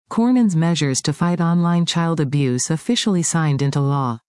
Cornyn's measures to fight online child abuse officially signed into law.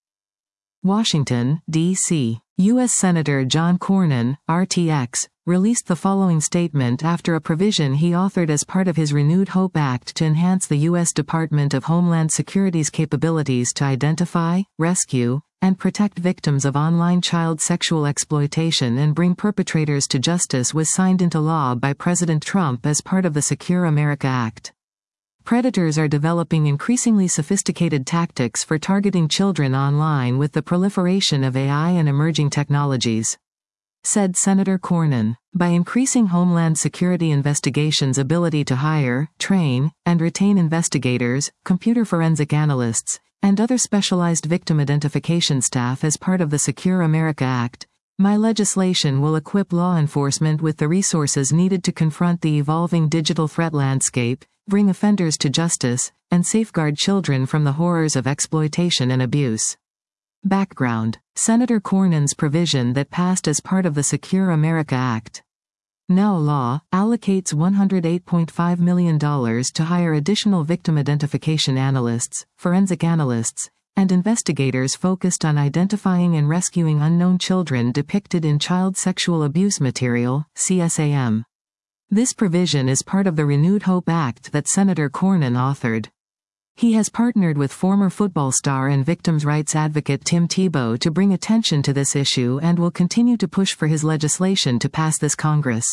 Washington, D.C. U.S. Senator John Cornyn, RTX, released the following statement after a provision he authored as part of his Renewed Hope Act to enhance the U.S. Department of Homeland Security's capabilities to identify, rescue, and protect victims of online child sexual exploitation and bring perpetrators to justice was signed into law by President Trump as part of the Secure America Act. Predators are developing increasingly sophisticated tactics for targeting children online with the proliferation of AI and emerging technologies, said Senator Cornyn. By increasing Homeland Security investigations' ability to hire, train, and retain investigators, computer forensic analysts, and other specialized victim identification staff as part of the Secure America Act, my legislation will equip law enforcement with the resources needed to confront the evolving digital threat landscape, bring offenders to justice, and safeguard children from the horrors of exploitation and abuse. Background: Senator Cornyn's provision that passed as part of the Secure America Act, now law, allocates $108.5 million to hire additional victim identification analysts, forensic analysts, and investigators focused on identifying and rescuing unknown children depicted in child sexual abuse material, CSAM. This provision is part of the Renewed Hope Act that Senator Cornyn authored. He has partnered with former football star and victims' rights advocate Tim Tebow to bring attention to this issue and will continue to push for his legislation to pass this Congress.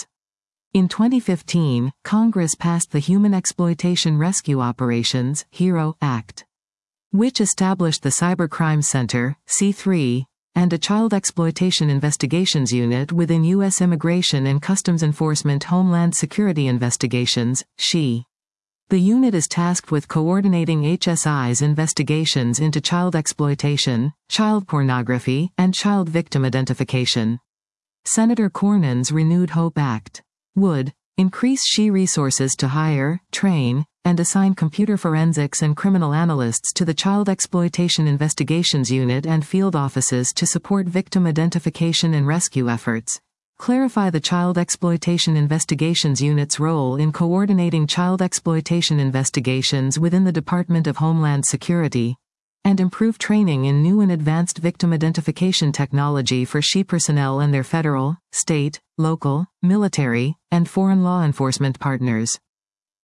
In 2015, Congress passed the Human Exploitation Rescue Operations (HERO) Act, which established the Cybercrime Center, C3, and a Child Exploitation Investigations Unit within U.S. Immigration and Customs Enforcement Homeland Security Investigations, SHE. The unit is tasked with coordinating HSI's investigations into child exploitation, child pornography, and child victim identification. Senator Cornyn's Renewed Hope Act would increase SHE resources to hire, train, and assign computer forensics and criminal analysts to the Child Exploitation Investigations Unit and field offices to support victim identification and rescue efforts, clarify the Child Exploitation Investigations Unit's role in coordinating child exploitation investigations within the Department of Homeland Security, and improve training in new and advanced victim identification technology for SHE personnel and their federal, state, local, military, and foreign law enforcement partners.